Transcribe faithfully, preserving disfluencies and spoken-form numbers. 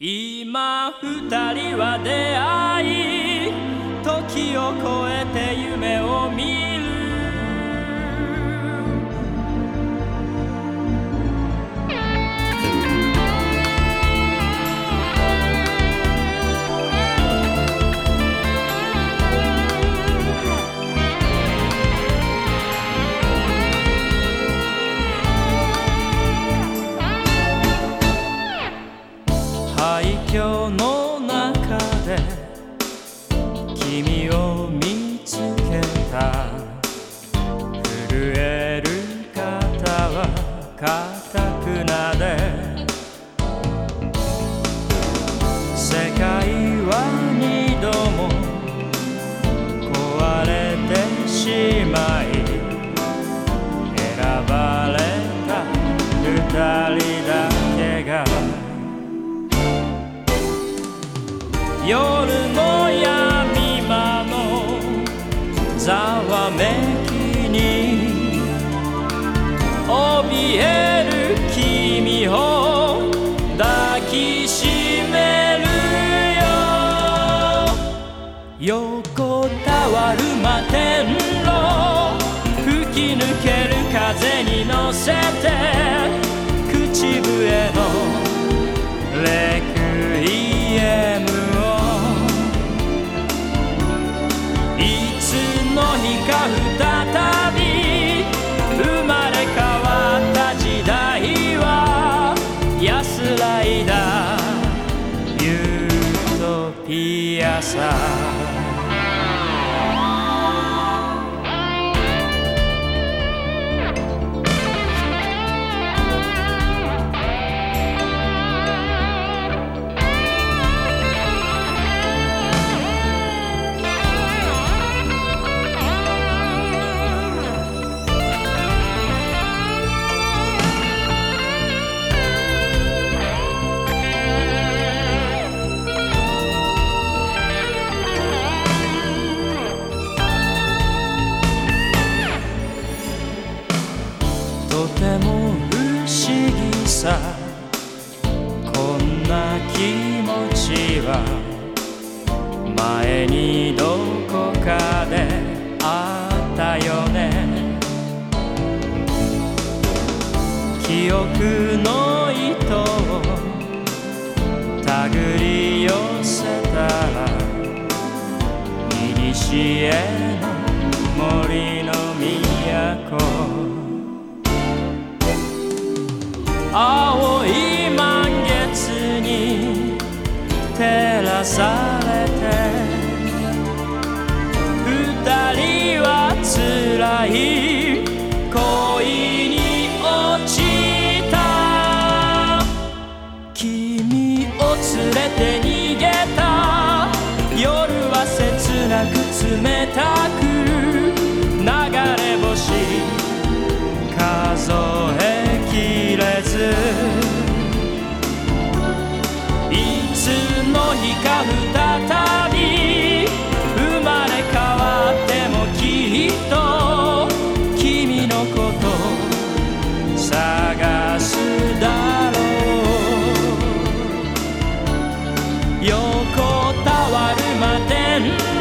今二人は出会い、時を超えて夢を見る。廃墟の中で君を見つけた。震える肩は固くなで、世界は二度も壊れてしまい、選ばれた二人だけが夜の闇間のざわめきに怯える君を抱きしめるよ。横たわる摩天楼、吹き抜ける風に乗せて口笛のレクイエム、の日か再び生まれ変わった時代は安らいだユートピアさ。とても不思議さ、こんな気持ちは前にどこかであったよね。記憶の糸を手繰り寄せたら、古の森の都、青い満月に照らされて、二人は辛い恋に落ちた。君を連れて逃げた夜は切なく冷たく、流れ星数えきれず、いつの日か再び生まれ変わってもきっと君のこと探すだろう。横たわる摩天楼